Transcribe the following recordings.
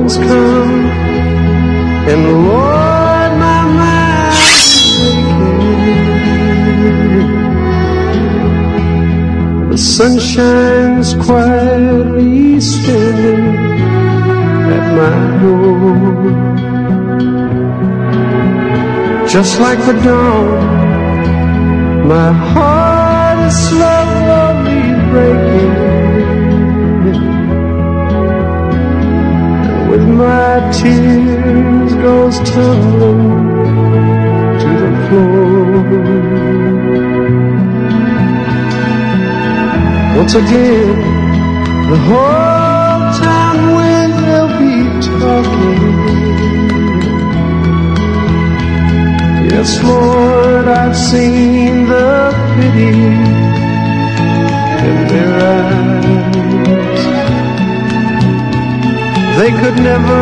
mornings come, and Lord, my mind's aching. The sun shines quietly standing at my door. Just like the dawn, my heart is slowly breaking. And with my tears goes tumbling to the floor. Once again, the whole town will be talking. Yes, Lord, I've seen the pity in their eyes. They could never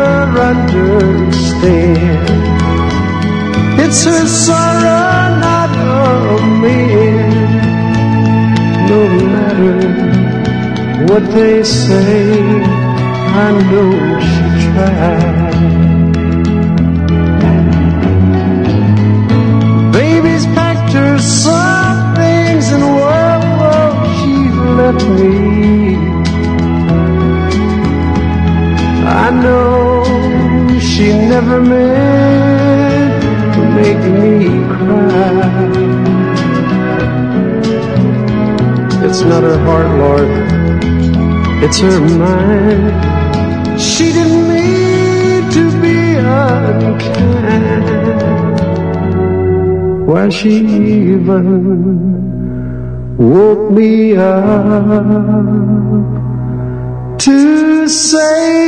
understand. It's her sorrow, not of man. No matter what they say, I know she tried. Baby's packed her soft things and whoa, she's left me. I know she never meant to make me cry. It's not her heart, Lord, it's her mind. She didn't mean to be unkind. Why, she even woke me up to say